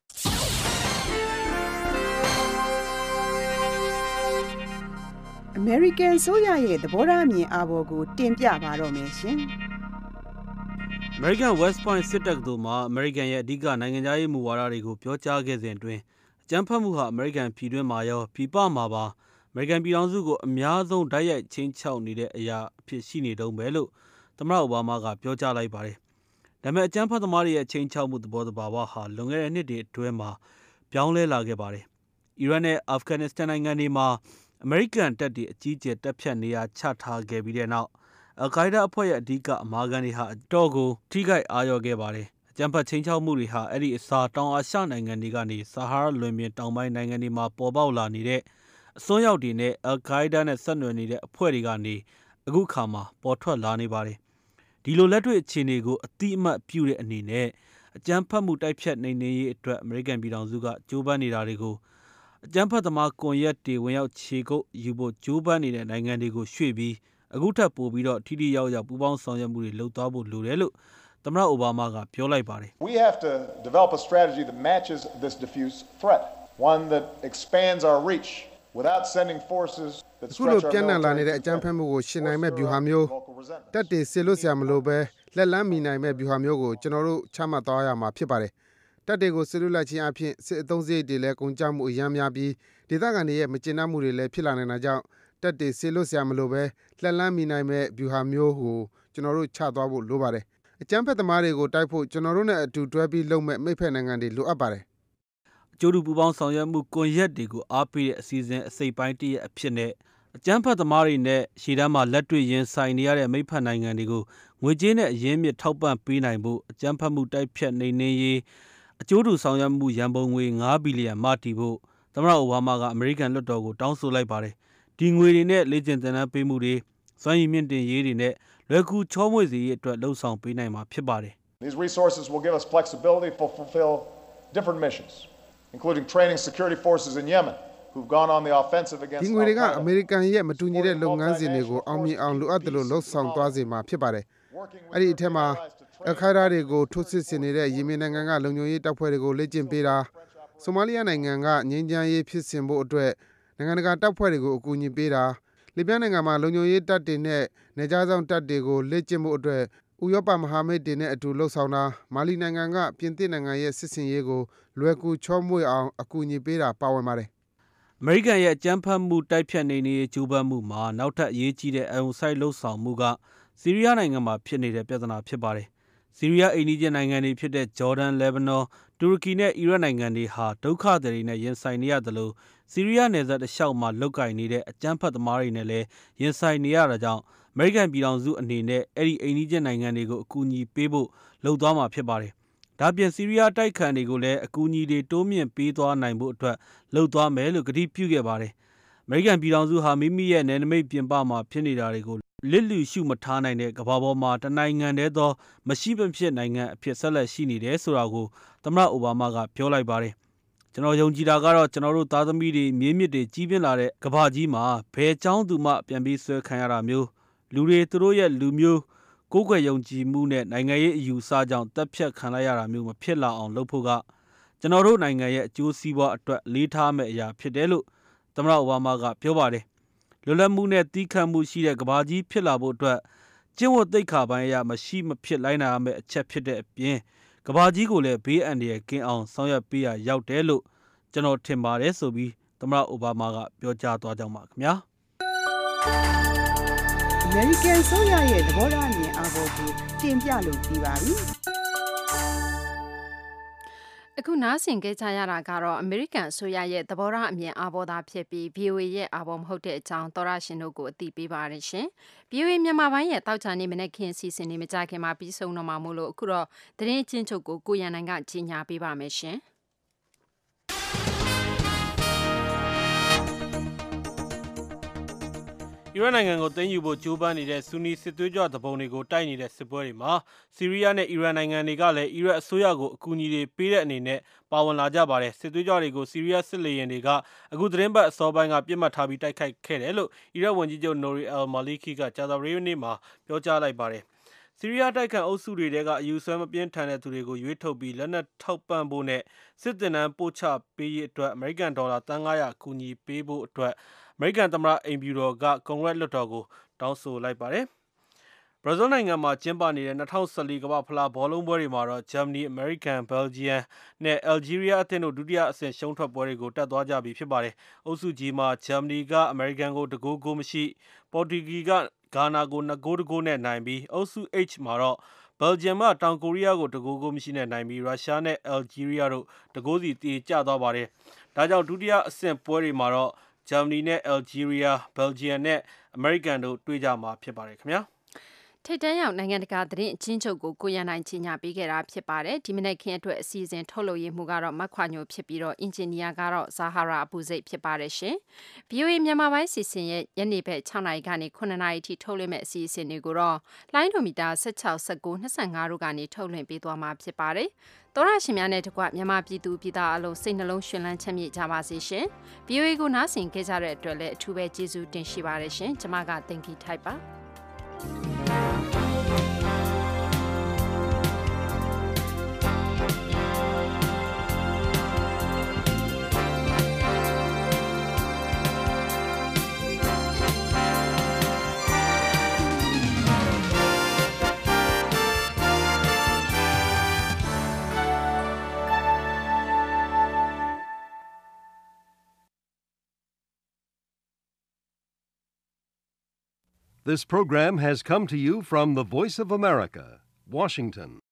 American ဆိုရရဲ့သဘောထားအမြင်အာဘော်ကိုတင်ပြပါတော့မယ်ရှင်။ American West Point စစ်တပ်တို့မှာ American ရဲ့အဓိကနိုင်ငံခြားရေးမူဝါဒတွေကိုပြောကြားခဲ့စဉ်အတွင်းအကြမ်းဖက်မှုဟာ American ပြည်တွင်းမှာရောပြည်ပမှာပါ American ပြည်ထောင်စုကိုအများဆုံးတိုက်ရိုက်ချင်းချောက်နေတဲ့အရာအဖြစ်ရှိနေတုံးပဲလို့သမ္မတအိုဘားမားကပြောကြားလိုက်ပါတယ်။ဒါပေမဲ့အကြမ်းဖက်သမားတွေရဲ့ချင်းချောက်မှုသဘောတဘာဝဟာလွန်ခဲ့တဲ့နှစ်တွေအတွင်းမှာပြောင်းလဲလာခဲ့ပါတယ်။အီရန်နဲ့အာဖဂန်နစ္စတန်နိုင်ငံတွေမှာ American တပ်တွေအကြီးအကျယ်တပ်ဖြတ်နေရာချထားခဲ့ပြီးတဲ့နောက်အယ်လ်ကိုင်းဒါးအဖွဲ့ရဲ့အဓိကအမာခံတွေဟာအတော့ကိုထိခိုက်အားရောခဲ့ပါတယ်။အကြမ်းဖက်ချင်းချောက်မှုတွေဟာအဲ့ဒီအစားတောင်အာရှနိုင်ငံတွေကနေဆာဟာရာလွင်ပြင်တောင်ပိုင်းနိုင်ငံတွေမှာပေါ်ပေါက်လာနေတဲ့အစွန်းရောက်တွေနဲ့အယ်လ်ကိုင်းဒါးနဲ့ဆက်နွယ်နေတဲ့အဖွဲ့တွေကနေအခုခါမှာပေါ်ထွက်လာနေပါတယ်။ဒီလိုလက်တွေ့အခြေအနေကိုအတိအမှတ်ပြုတဲ့အနေနဲ့အကြမ်းဖက်မှုတိုက်ဖြတ်နေနေရေးအတွက်အမေရိကန်ပြည်ထောင်စုကကြိုးပမ်းနေတာတွေကိုအကြမ်းဖက်သမားကွန်ရက်တွေဝင်ရောက်ခြေကုပ်ယူဖို့ကြိုးပမ်းနေတဲ့နိုင်ငံတွေကိုရွှေ့ပြီးအခုထပ်ပို့ပြီးတော့ထိထိရောက်ရောက်ပူးပေါင်းဆောင်ရွက်မှုတွေလုပ်သွားဖို့လိုတယ်လို့သမ္မတအိုဘားမားကပြောလိုက်ပါတယ်။ We have to develop a strategy that matches this diffuse threat, one that expands our reach without sending forces that stretch our military. အခုလိုပြန်လာနေတဲ့အကြမ်းဖက်မှုကိုရှင်းနိုင်မဲ့ဗျူဟာမျိုးတက်တည်ဆေလို့ဆရာမလို့ပဲလက်လန်းမီနိုင်မဲ့ဗျူဟာမျိုးကိုကျွန်တော်တို့ချမှတ်သွားရမှာဖြစ်ပါတယ်။တက်တွေကိုဆေလို့လိုက်ခြင်းအပြင်စစ်အုံစရိတ်တွေလည်းကုန်ကျမှုအများများပြီးဒေသခံတွေရဲ့မကျေနပ်မှုတွေလည်းဖြစ်လာနေတာကြောင့်တက်တွေဆေလို့ဆရာမလို့ပဲလက်လန်းမီနိုင်မဲ့ဗျူဟာမျိုးကိုကျွန်တော်တို့ချသွားဖို့လိုပါတယ်အကြမ်းဖက်သမားတွေကိုတိုက်ဖို့ကျွန်တော်တို့နဲ့အတူတွဲပြီးလုပ်မဲ့မိဖက်နိုင်ငံတွေလိုအပ်ပါတယ်အကျိုးတူပူပေါင်းဆောင်ရွက်မှုကွန်ရက်တွေကိုအားပေးတဲ့အစီအစဉ်အစိပ်ပိုင်းတစ်ရဲ့အဖြစ်နဲ့အကြမ်းဖက်သမားတွေနဲ့ရှေ့တန်းမှာလက်တွေ့ရင်ဆိုင်နေရတဲ့မိဖက်နိုင်ငံတွေကိုငွေကြေးနဲ့အရင်းမြစ်ထောက်ပံ့ပေးနိုင်ဖို့အကြမ်းဖက်မှုတိုက်ဖျက်နေနေရေးအကျိုးတူဆောင်ရွက်မှုရန်ပုံငွေ၅ဘီလီယံမတည်ဖို့သမ္မတအိုဘားမားကအမေရိကန်လွှတ်တော်ကိုတောင်းဆိုလိုက်ပါတယ်ဒီငွေတွေနဲ့လေ့ကျင့်သင်တန်းပေးမှုတွေစွမ်းရည်မြင့်တင်ရေးတွေနဲ့လွယ်ကူချောမွေ့စေရေးအတွက်လှုံ့ဆော်ပေးနိုင်မှာဖြစ်ပါတယ် These resources will give us flexibility to fulfill different missions, including training security forces in Yemen who've gone on the offensive against ဒီငွေတွေကအမေရိကန်ရဲ့မတူညီတဲ့လုပ်ငန်းစဉ်တွေကိုအောင်မြင်အောင်လိုအပ်တယ်လို့လှုံ့ဆော်သွားစေမှာဖြစ်ပါတယ်အဲ့ဒီအထက်မှာအခိုင်အမာတွေကိုထိုးစစ်ဆင်နေတဲ့ယီမင်နိုင်ငံကလုံခြုံရေးတပ်ဖွဲ့တွေကိုလေ့ကျင့်ပေးတာဆိုမာလီယာနိုင်ငံကငြိမ်းချမ်းရေးဖြစ်စဉ်ဖို့အတွက်နိုင်ငံတကာတပ်ဖွဲ့တွေကိုအကူအညီပေးတာလီဘီယာနိုင်ငံမှာလုံခြုံရေးတပ်တွေနဲ့နေကြားဆောင်တပ်တွေကိုလေ့ကျင့်ဖို့အတွက်ဥရောပမဟာမိတ်တွေနဲ့အတူလှုပ်ဆောင်တာမာလီနိုင်ငံကပြင်သစ်နိုင်ငံရဲ့စစ်စင်ရေးကိုလွယ်ကူချောမွေ့အောင်အကူအညီပေးတာပါဝင်ပါတယ်အမေရိကန်ရဲ့အကြမ်းဖက်မှုတိုက်ဖြတ်နေနေဂျိုးပန်းမှုမှာနောက်ထပ်အရေးကြီးတဲ့အုံဆိုင်လှုပ်ဆောင်မှုကဆီးရီးယားနိုင်ငံမှာဖြစ်နေတဲ့ပြဿနာဖြစ်ပါတယ်ဆီးရီးယားအိန္ဒိယနိုင်ငံတွေဖြစ်တဲ့ဂျော်ဒန်လက်ဘနွန်တူရကီနဲ့အီရတ်နိုင်ငံတွေဟာဒုက္ခသည်တွေနဲ့ရင်ဆိုင်နေရတယ်လို့ဆီးရီးယားနယ်စပ်တစ်လျှောက်မှာလုတ်ကင်နေတဲ့အကြမ်းဖက်သမားတွေနဲ့လည်းရင်ဆိုင်နေရတာကြောင့်အမေရိကန်ပြည်ထောင်စုအနေနဲ့အဲ့ဒီအိန္ဒိယနိုင်ငံတွေကိုအကူအညီပေးဖို့လှုံ့ဆော်သွားမှာဖြစ်ပါတယ်ဒါပြင်ဆီးရီးယားတိုက်ခတ်တွေကိုလည်းအကူအညီတွေတိုးမြင့်ပေးသွားနိုင်ဖို့အတွက်လှုံ့သွားမယ်လို့ကတိပြုခဲ့ပါတယ်အမေရိကန်ပြည်ထောင်စုဟာမိမိရဲ့နယ်နိမိတ်ပြင်ပမှာဖြစ်နေတာတွေကိုလစ်လူရှုမထားနိုင်တဲ့ကမ္ဘာပေါ်မှာတနိုင်ငံတည်းသောမရှိမဖြစ်နိုင်ငံအဖြစ်ဆက်လက်ရှိနေတယ်ဆိုတာကိုသမ္မတအိုဘားမားကပြောလိုက်ပါတယ်ကျွန်တော်ယုံကြည်တာကတော့ကျွန်တော်တို့သားသမီးတွေမြေမြစ်တွေကြီးပြင်းလာတဲ့ကမ္ဘာကြီးမှာဘယ်เจ้าသူမှပြန်ပြီးဆွဲခံရတာမျိုးလူတွေသူတို့ရဲ့လူမျိုးကိုယ်ွယ်ယုံကြည်မှုနဲ့နိုင်ငံရေးအယူအဆကြောင့်တပ်ဖြတ်ခံလိုက်ရတာမျိုးမဖြစ်လာအောင်လုပ်ဖို့ကကျွန်တော်တို့နိုင်ငံရဲ့အကျိုးစီးပွားအတွက်လေးထားမယ့်အရာဖြစ်တယ်လို့သမ္မတအိုဘားမားကပြောပါတယ်လွတ်လပ်မှုနဲ့တီးခတ်မှုရှိတဲ့ကမ္ဘာကြီးဖြစ်လာဖို့အတွက်ကျင့်ဝတ်သိက္ခာပိုင်းအရမရှိမဖြစ်လိုက်နိုင်ရမယ့်အချက်ဖြစ်တဲ့အပြင်ကမ္ဘာကြီးကိုလည်းဘေးအန္တရာယ်ကင်းအောင်ဆောင်ရွက်ပေးရရောက်တယ်လို့ကျွန်တော်ထင်ပါတယ်ဆိုပြီးသမ္မတအိုဘားမားကပြောကြားသွားကြောင်းပါခင်ဗျာအမေရိကန်ဆိုရရဲ့သဘောထားအမြင်အာဘော်ကိုတင်ပြလို့ပြီးပါပြီအခုနားဆင်ကြရတာကတော့အမေရိကန်အစိုးရရဲ့သဘောထားအမြင်အာဘော်သားဖြစ်ပြီး ဗီအိုအေ ရဲ့အာဘော်မဟုတ်တဲ့အကြောင်းသောရရှင်တို့ကိုအသိပေးပါရရှင်။ ဗီအိုအေ မြန်မာပိုင်းရဲ့တောက်ချာနေမနေ့ခင်အစီအစဉ်တွေမကြခင်မှာပြီးဆုံးတော့မှာမို့လို့အခုတော့သတင်းအချင်းချုပ်ကိုကိုရန်နိုင်ကကြီးညာပေးပါမယ်ရှင်။အီရတ်နိုင်ငံကိုသိမ်းယူဖို့ကြိုးပမ်းနေတဲ့ဆူနီစစ်သွေးကြွတပုံတွေကိုတိုက်နေတဲ့စစ်ပွဲတွေမှာဆီးရီးယားနဲ့အီရန်နိုင်ငံတွေကလည်းအီရတ်အစိုးရကိုအကူအညီတွေပေးတဲ့အနေနဲ့ပါဝင်လာကြပါတယ်စစ်သွေးကြွတွေကိုဆီးရီးယားစစ်လေယာဉ်တွေကအခုသတင်းပတ်အစောပိုင်းကပြစ်မှတ်ထားပြီးတိုက်ခိုက်ခဲ့တယ်လို့အီရတ်ဝန်ကြီးချုပ်နိုရီအယ်မာလီကီကကြာသပတေးနေ့မှာပြောကြားလိုက်ပါတယ်ဆီးရီးယားတိုက်ခိုက်အုပ်စုတွေတဲကအယူဆွဲမပြင်းထန်တဲ့သူတွေကိုရွေးထုတ်ပြီးလက်နက်ထောက်ပံ့ဖို့နဲ့စစ်တင်နန်းပို့ချပေးရေးအတွက်အမေရိကန်ဒေါ်လာတန်၅ရာအကူအညီပေးဖို့အတွက်အမေရိကန်သမ္မတအိမ်ဖြူတော်ကကွန်ဂရက်လွှတ်တော်ကိုတောင်းဆိုလိုက်ပါတယ်။ဘရာဇီးနိုင်ငံမှာကျင်းပနေတဲ့၂၀၁၄ကမ္ဘာဖလားဘောလုံးပွဲတွေမှာတော့ဂျာမနီ၊အမေရိကန်၊ဘယ်လ်ဂျီယံနဲ့အယ်ဂျီးရီးယားအသင်းတို့ဒုတိယအဆင့်ရှုံးထွက်ပွဲတွေကိုတက်သွားကြပြီဖြစ်ပါတယ်။အုပ်စု G မှာဂျာမနီကအမေရိကန်ကိုတဂိုးဂိုးမရှိ၊ပေါ်တူဂီကဂါနာကို၂ဂိုးတဂိုးနဲ့နိုင်ပြီးအုပ်စု H မှာတော့ဘယ်လ်ဂျီယံကတောင်ကိုရီးယားကိုတဂိုးဂိုးမရှိနဲ့နိုင်ပြီးရုရှားနဲ့အယ်ဂျီးရီးယားတို့တဂိုးစီတေကျသွားပါတယ်။ဒါကြောင့်ဒုတိယအဆင့်ပွဲတွေမှာတော့ဂျာမနီနဲ့အယ်ဂျီးရီးယား၊ဘယ်လ်ဂျီယံနဲ့အမေရိကန်တို့တွေ့ကြမှာဖြစ်ပါတယ်ခင်ဗျာထိတ်တန်းရောက်နိုင်ငံတကာသတင်းအချင်းချုပ်ကိုကိုရန်နိုင်ကြီးညာပေးခဲ့တာဖြစ်ပါတယ်ဒီမနေ့ခင်းအတွက်အစီအစဉ်ထုတ်လုပ်ရေးမှုကတော့မတ်ခွာညိုဖြစ်ပြီးတော့အင်ဂျင်နီယာကတော့ဇာဟာရာအပူစိတ်ဖြစ်ပါတယ်ရှင် ဗီအိုအေ မြန်မာပိုင်းစီစဉ်ရဲ့ညနေဘက်၆နာရီကနေ၇နာရီထိထုတ်လွှင့်မဲ့အစီအစဉ်တွေကိုတော့လိုင်းဒိုမီတာ၁၆ ၁၉ ၂၅တို့ကနေထုတ်လွှင့်ပေးသွားမှာဖြစ်ပါတယ်သောရရှင်များနဲ့တကွမြန်မာပြည်သူပြည်သားအလုံးစိတ်နှလုံးရှင်လန်းချမ်းမြေ့ကြပါစေရှင် ဗီအိုအေ ကိုနားဆင်ကြကြတဲ့အတွက်လည်းအထူးပဲကျေးဇူးတင်ရှိပါတယ်ရှင်ကျွန်မကတင်ခီထိုက်ပါ This program has come to you from the Voice of America, Washington.